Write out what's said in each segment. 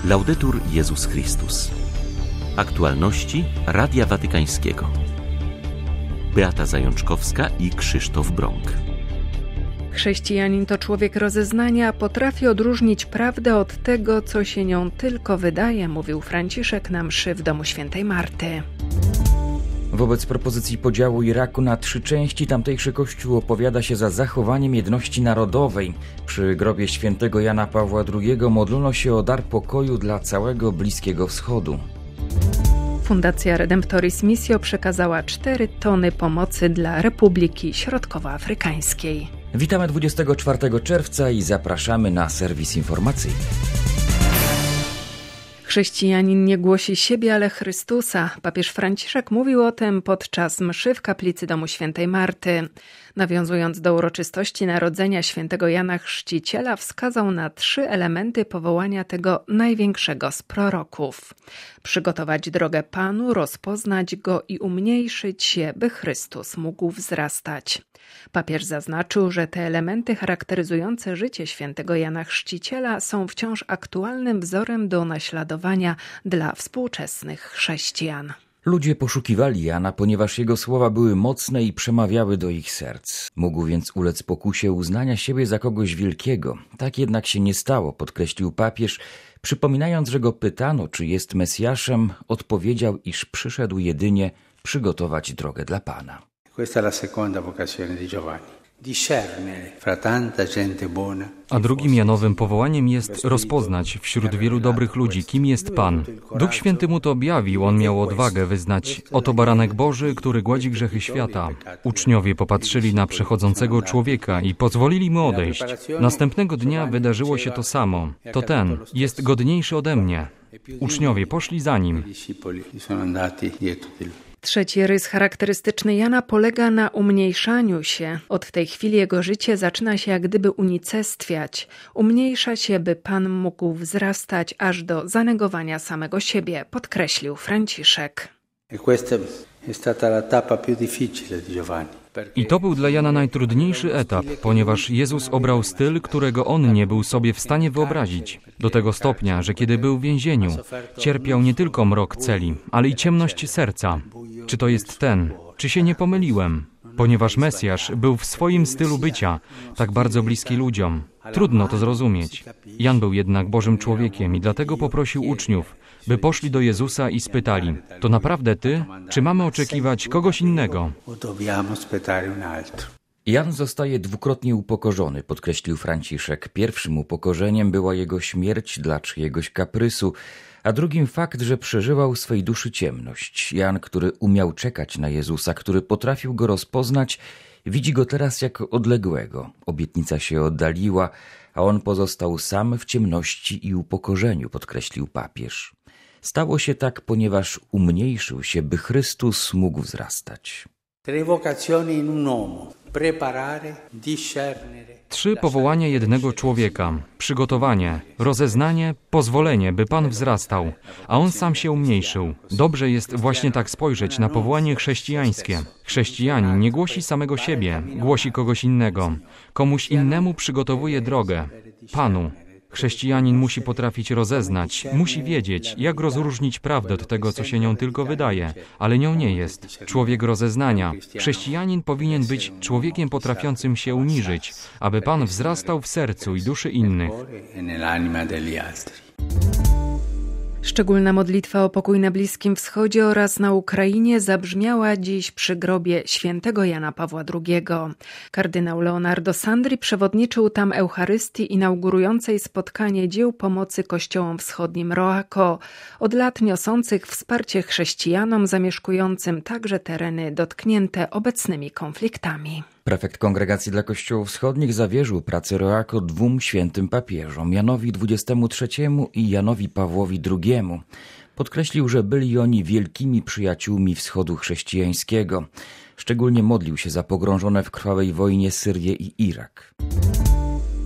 Laudetur Jezus Chrystus. Aktualności Radia Watykańskiego. Beata Zajączkowska i Krzysztof Brąk. Chrześcijanin to człowiek rozeznania, potrafi odróżnić prawdę od tego, co się nią tylko wydaje, mówił Franciszek na mszy w domu świętej Marty. Wobec propozycji podziału Iraku na 3 części tamtejszy Kościół opowiada się za zachowaniem jedności narodowej. Przy grobie świętego Jana Pawła II modlono się o dar pokoju dla całego Bliskiego Wschodu. Fundacja Redemptoris Missio przekazała 4 tony pomocy dla Republiki Środkowoafrykańskiej. Witamy 24 czerwca i zapraszamy na serwis informacyjny. Chrześcijanin nie głosi siebie, ale Chrystusa. Papież Franciszek mówił o tym podczas mszy w kaplicy domu świętej Marty. Nawiązując do uroczystości narodzenia świętego Jana Chrzciciela, wskazał na 3 elementy powołania tego największego z proroków. Przygotować drogę Panu, rozpoznać Go i umniejszyć się, by Chrystus mógł wzrastać. Papież zaznaczył, że te elementy charakteryzujące życie świętego Jana Chrzciciela są wciąż aktualnym wzorem do naśladowania dla współczesnych chrześcijan. Ludzie poszukiwali Jana, ponieważ jego słowa były mocne i przemawiały do ich serc. Mógł więc ulec pokusie uznania siebie za kogoś wielkiego. Tak jednak się nie stało, podkreślił papież, przypominając, że go pytano, czy jest Mesjaszem, odpowiedział, iż przyszedł jedynie przygotować drogę dla Pana. A drugim Janowym powołaniem jest rozpoznać wśród wielu dobrych ludzi, kim jest Pan. Duch Święty mu to objawił, on miał odwagę wyznać: oto baranek Boży, który gładzi grzechy świata. Uczniowie popatrzyli na przechodzącego człowieka i pozwolili mu odejść. Następnego dnia wydarzyło się to samo. To ten jest godniejszy ode mnie. Uczniowie poszli za nim. Trzeci rys charakterystyczny Jana polega na umniejszaniu się. Od tej chwili jego życie zaczyna się jak gdyby unicestwiać. Umniejsza się, by Pan mógł wzrastać aż do zanegowania samego siebie, podkreślił Franciszek. I to był dla Jana najtrudniejszy etap, ponieważ Jezus obrał styl, którego on nie był sobie w stanie wyobrazić. Do tego stopnia, że kiedy był w więzieniu, cierpiał nie tylko mrok celi, ale i ciemność serca. Czy to jest ten? Czy się nie pomyliłem? Ponieważ Mesjasz był w swoim stylu bycia tak bardzo bliski ludziom. Trudno to zrozumieć. Jan był jednak Bożym człowiekiem i dlatego poprosił uczniów, by poszli do Jezusa i spytali: to naprawdę Ty, czy mamy oczekiwać kogoś innego? Jan zostaje dwukrotnie upokorzony, podkreślił Franciszek. Pierwszym upokorzeniem była jego śmierć dla czyjegoś kaprysu, a drugim fakt, że przeżywał swej duszy ciemność. Jan, który umiał czekać na Jezusa, który potrafił go rozpoznać, widzi go teraz jak odległego. Obietnica się oddaliła, a on pozostał sam w ciemności i upokorzeniu, podkreślił papież. Stało się tak, ponieważ umniejszył się, by Chrystus mógł wzrastać. 3 powołania jednego człowieka: przygotowanie, rozeznanie, pozwolenie, by Pan wzrastał, a on sam się umniejszył. Dobrze jest właśnie tak spojrzeć na powołanie chrześcijańskie. Chrześcijanin nie głosi samego siebie, głosi kogoś innego. Komuś innemu przygotowuje drogę. Panu. Chrześcijanin musi potrafić rozeznać, musi wiedzieć, jak rozróżnić prawdę od tego, co się nią tylko wydaje, ale nią nie jest. Człowiek rozeznania. Chrześcijanin powinien być człowiekiem potrafiącym się uniżyć, aby Pan wzrastał w sercu i duszy innych. Szczególna modlitwa o pokój na Bliskim Wschodzie oraz na Ukrainie zabrzmiała dziś przy grobie świętego Jana Pawła II. Kardynał Leonardo Sandri przewodniczył tam Eucharystii inaugurującej spotkanie dzieł pomocy kościołom wschodnim Roako, od lat niosących wsparcie chrześcijanom zamieszkującym także tereny dotknięte obecnymi konfliktami. Prefekt Kongregacji dla Kościołów Wschodnich zawierzył pracę Roako 2 świętym papieżom, Janowi XXIII i Janowi Pawłowi II. Podkreślił, że byli oni wielkimi przyjaciółmi wschodu chrześcijańskiego. Szczególnie modlił się za pogrążone w krwawej wojnie Syrię i Irak.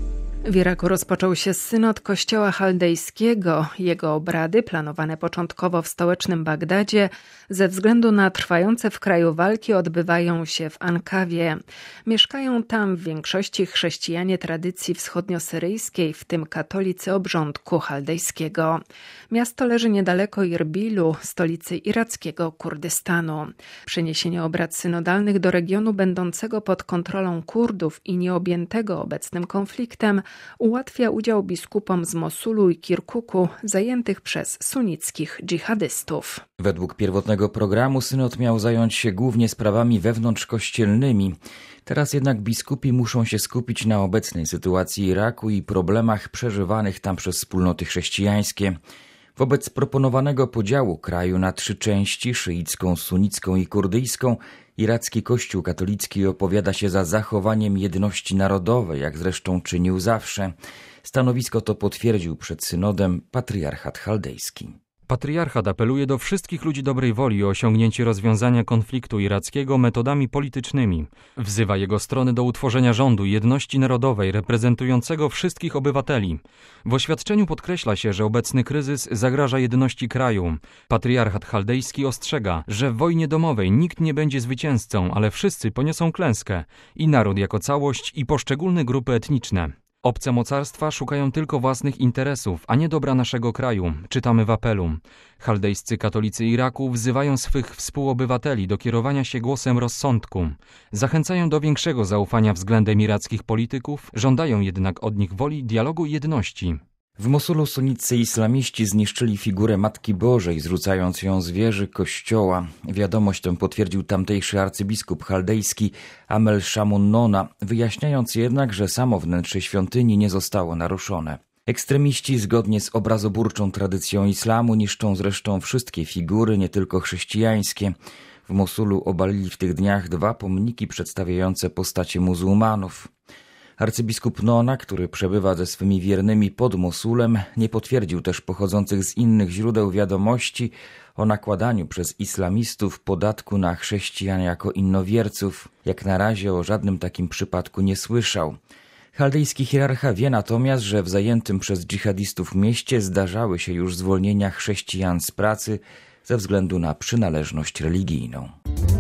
W Iraku rozpoczął się synod Kościoła chaldejskiego. Jego obrady, planowane początkowo w stołecznym Bagdadzie, ze względu na trwające w kraju walki odbywają się w Ankawie. Mieszkają tam w większości chrześcijanie tradycji wschodniosyryjskiej, w tym katolicy obrządku chaldejskiego. Miasto leży niedaleko Irbilu, stolicy irackiego Kurdystanu. Przeniesienie obrad synodalnych do regionu będącego pod kontrolą Kurdów i nieobjętego obecnym konfliktem ułatwia udział biskupom z Mosulu i Kirkuku zajętych przez sunnickich dżihadystów. Według pierwotnego programu synod miał zająć się głównie sprawami wewnątrzkościelnymi. Teraz jednak biskupi muszą się skupić na obecnej sytuacji Iraku i problemach przeżywanych tam przez wspólnoty chrześcijańskie. Wobec proponowanego podziału kraju na 3 części, szyicką, sunnicką i kurdyjską, iracki Kościół katolicki opowiada się za zachowaniem jedności narodowej, jak zresztą czynił zawsze. Stanowisko to potwierdził przed synodem patriarchat chaldejski. Patriarchat apeluje do wszystkich ludzi dobrej woli o osiągnięcie rozwiązania konfliktu irackiego metodami politycznymi. Wzywa jego strony do utworzenia rządu jedności narodowej reprezentującego wszystkich obywateli. W oświadczeniu podkreśla się, że obecny kryzys zagraża jedności kraju. Patriarchat chaldejski ostrzega, że w wojnie domowej nikt nie będzie zwycięzcą, ale wszyscy poniosą klęskę. I naród jako całość, i poszczególne grupy etniczne. Obce mocarstwa szukają tylko własnych interesów, a nie dobra naszego kraju, czytamy w apelu. Chaldejscy katolicy Iraku wzywają swych współobywateli do kierowania się głosem rozsądku. Zachęcają do większego zaufania względem irackich polityków, żądają jednak od nich woli, dialogu i jedności. W Mosulu sunniccy islamiści zniszczyli figurę Matki Bożej, zrzucając ją z wieży kościoła. Wiadomość tę potwierdził tamtejszy arcybiskup chaldejski Amel Shamun-Nona, wyjaśniając jednak, że samo wnętrze świątyni nie zostało naruszone. Ekstremiści zgodnie z obrazoburczą tradycją islamu niszczą zresztą wszystkie figury, nie tylko chrześcijańskie. W Mosulu obalili w tych dniach 2 pomniki przedstawiające postacie muzułmanów. Arcybiskup Nona, który przebywa ze swymi wiernymi pod Mosulem, nie potwierdził też pochodzących z innych źródeł wiadomości o nakładaniu przez islamistów podatku na chrześcijan jako innowierców. Jak na razie o żadnym takim przypadku nie słyszał. Chaldejski hierarcha wie natomiast, że w zajętym przez dżihadistów mieście zdarzały się już zwolnienia chrześcijan z pracy ze względu na przynależność religijną.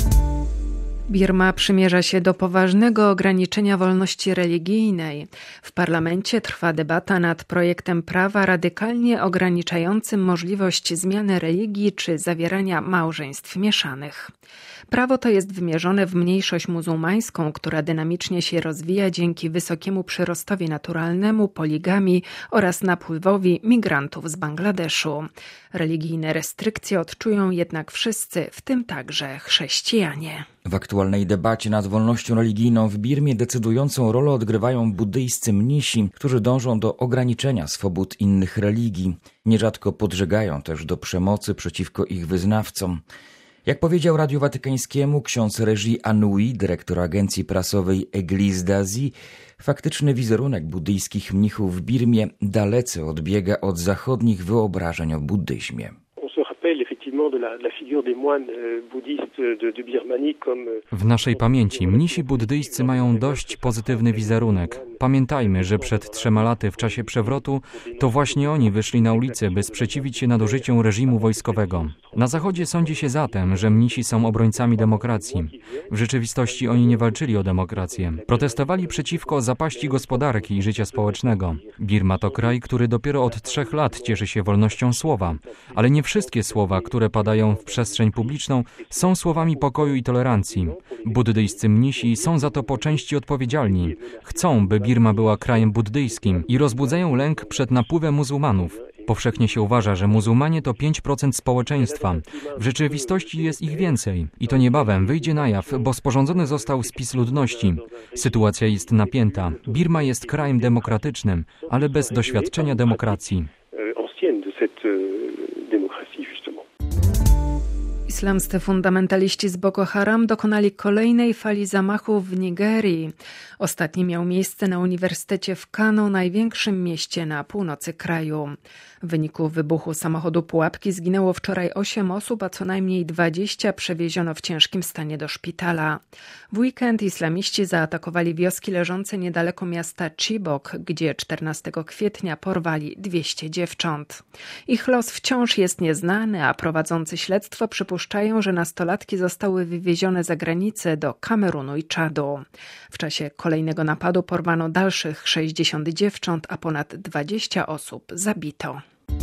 Birma przymierza się do poważnego ograniczenia wolności religijnej. W parlamencie trwa debata nad projektem prawa radykalnie ograniczającym możliwość zmiany religii czy zawierania małżeństw mieszanych. Prawo to jest wymierzone w mniejszość muzułmańską, która dynamicznie się rozwija dzięki wysokiemu przyrostowi naturalnemu, poligamii oraz napływowi migrantów z Bangladeszu. Religijne restrykcje odczują jednak wszyscy, w tym także chrześcijanie. W aktualnej debacie nad wolnością religijną w Birmie decydującą rolę odgrywają buddyjscy mnisi, którzy dążą do ograniczenia swobód innych religii. Nierzadko podżegają też do przemocy przeciwko ich wyznawcom. Jak powiedział Radiu Watykańskiemu ksiądz Regis Anui, dyrektor agencji prasowej Église d'Asie, faktyczny wizerunek buddyjskich mnichów w Birmie dalece odbiega od zachodnich wyobrażeń o buddyzmie. W naszej pamięci mnisi buddyjscy mają dość pozytywny wizerunek. Pamiętajmy, że przed 3 laty w czasie przewrotu to właśnie oni wyszli na ulicę, by sprzeciwić się nadużyciom reżimu wojskowego. Na Zachodzie sądzi się zatem, że mnisi są obrońcami demokracji. W rzeczywistości oni nie walczyli o demokrację. Protestowali przeciwko zapaści gospodarki i życia społecznego. Birma to kraj, który dopiero od 3 lat cieszy się wolnością słowa. Ale nie wszystkie słowa, które padają w przestrzeń publiczną, są słowami pokoju i tolerancji. Buddyjscy mnisi są za to po części odpowiedzialni. Chcą, by Birma była krajem buddyjskim i rozbudzają lęk przed napływem muzułmanów. Powszechnie się uważa, że muzułmanie to 5% społeczeństwa. W rzeczywistości jest ich więcej. I to niebawem wyjdzie na jaw, bo sporządzony został spis ludności. Sytuacja jest napięta. Birma jest krajem demokratycznym, ale bez doświadczenia demokracji. Islamscy fundamentaliści z Boko Haram dokonali kolejnej fali zamachów w Nigerii. Ostatni miał miejsce na Uniwersytecie w Kano, największym mieście na północy kraju. W wyniku wybuchu samochodu pułapki zginęło wczoraj 8 osób, a co najmniej 20 przewieziono w ciężkim stanie do szpitala. W weekend islamiści zaatakowali wioski leżące niedaleko miasta Chibok, gdzie 14 kwietnia porwali 200 dziewcząt. Ich los wciąż jest nieznany, a prowadzący śledztwo przypuszczają, że nastolatki zostały wywiezione za granicę do Kamerunu i Czadu. W czasie kolejnego napadu porwano dalszych 60 dziewcząt, a ponad 20 osób zabito.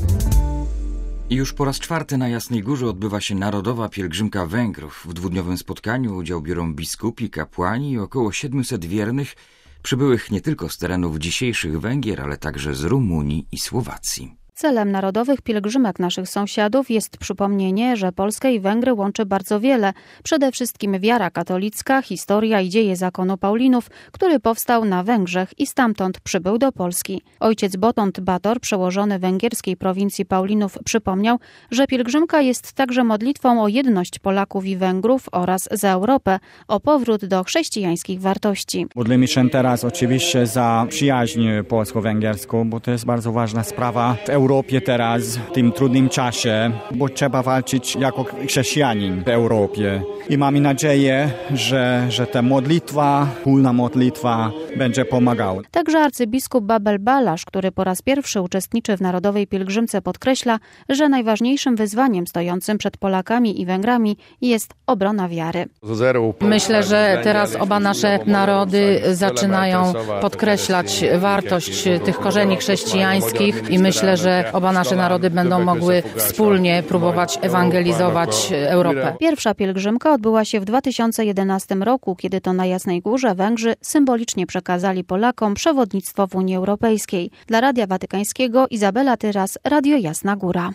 I już po raz 4 na Jasnej Górze odbywa się Narodowa Pielgrzymka Węgrów. W dwudniowym spotkaniu udział biorą biskupi, kapłani i około 700 wiernych przybyłych nie tylko z terenów dzisiejszych Węgier, ale także z Rumunii i Słowacji. Celem narodowych pielgrzymek naszych sąsiadów jest przypomnienie, że Polskę i Węgry łączy bardzo wiele. Przede wszystkim wiara katolicka, historia i dzieje zakonu Paulinów, który powstał na Węgrzech i stamtąd przybył do Polski. Ojciec Botond Bator, przełożony węgierskiej prowincji Paulinów, przypomniał, że pielgrzymka jest także modlitwą o jedność Polaków i Węgrów oraz za Europę, o powrót do chrześcijańskich wartości. Modlimy się teraz oczywiście za przyjaźń polsko-węgierską, bo to jest bardzo ważna sprawa w Europie teraz, w tym trudnym czasie, bo trzeba walczyć jako chrześcijanin w Europie. I mamy nadzieję, że ta modlitwa, wspólna modlitwa będzie pomagała. Także arcybiskup Babel Balasz, który po raz pierwszy uczestniczy w Narodowej Pielgrzymce, podkreśla, że najważniejszym wyzwaniem stojącym przed Polakami i Węgrami jest obrona wiary. Myślę, że teraz oba nasze narody zaczynają podkreślać wartość tych korzeni chrześcijańskich i myślę, że oba nasze narody będą mogły wspólnie próbować ewangelizować Europę. Pierwsza pielgrzymka odbyła się w 2011 roku, kiedy to na Jasnej Górze Węgrzy symbolicznie przekazali Polakom przewodnictwo w Unii Europejskiej. Dla Radia Watykańskiego Izabela Tyras, Radio Jasna Góra.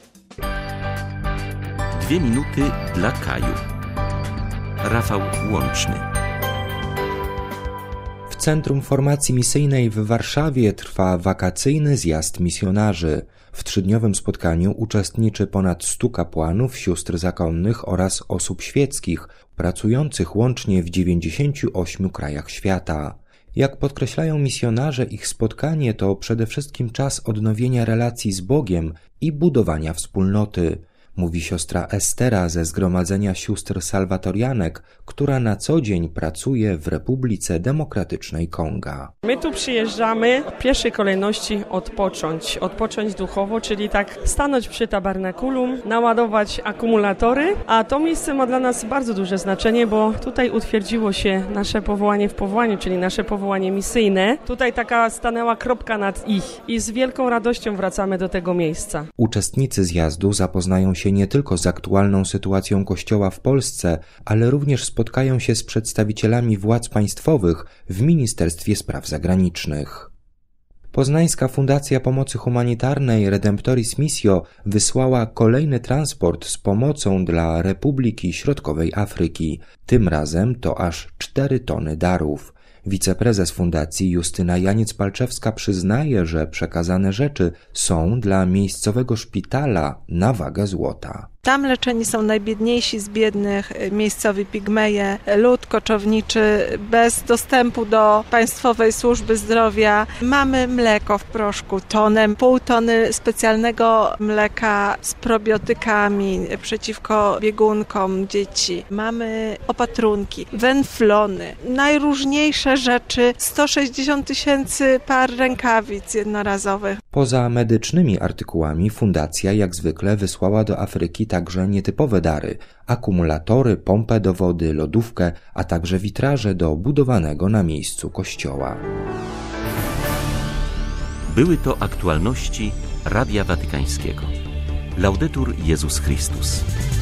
2 minuty dla Kaju. Rafał Łączny. W Centrum Formacji Misyjnej w Warszawie trwa wakacyjny zjazd misjonarzy. W 3-dniowym spotkaniu uczestniczy ponad 100 kapłanów, sióstr zakonnych oraz osób świeckich, pracujących łącznie w 98 krajach świata. Jak podkreślają misjonarze, ich spotkanie to przede wszystkim czas odnowienia relacji z Bogiem i budowania wspólnoty, mówi siostra Estera ze Zgromadzenia Sióstr Salwatorianek, która na co dzień pracuje w Republice Demokratycznej Konga. My tu przyjeżdżamy w pierwszej kolejności odpocząć duchowo, czyli tak stanąć przy tabernakulum, naładować akumulatory, a to miejsce ma dla nas bardzo duże znaczenie, bo tutaj utwierdziło się nasze powołanie w powołaniu, czyli nasze powołanie misyjne. Tutaj taka stanęła kropka nad ich i z wielką radością wracamy do tego miejsca. Uczestnicy zjazdu zapoznają się nie tylko z aktualną sytuacją Kościoła w Polsce, ale również spotkają się z przedstawicielami władz państwowych w Ministerstwie Spraw Zagranicznych. Poznańska Fundacja Pomocy Humanitarnej Redemptoris Missio wysłała kolejny transport z pomocą dla Republiki Środkowej Afryki. Tym razem to aż 4 tony darów. Wiceprezes fundacji Justyna Janiec-Palczewska przyznaje, że przekazane rzeczy są dla miejscowego szpitala na wagę złota. Tam leczeni są najbiedniejsi z biednych, miejscowi pigmeje, lud koczowniczy bez dostępu do państwowej służby zdrowia. Mamy mleko w proszku, tonę, pół tony specjalnego mleka z probiotykami przeciwko biegunkom dzieci. Mamy opatrunki, wenflony, najróżniejsze rzeczy, 160 000 par rękawic jednorazowych. Poza medycznymi artykułami fundacja jak zwykle wysłała do Afryki także nietypowe dary, akumulatory, pompę do wody, lodówkę, a także witraże do budowanego na miejscu kościoła. Były to aktualności Radia Watykańskiego. Laudetur Jezus Chrystus.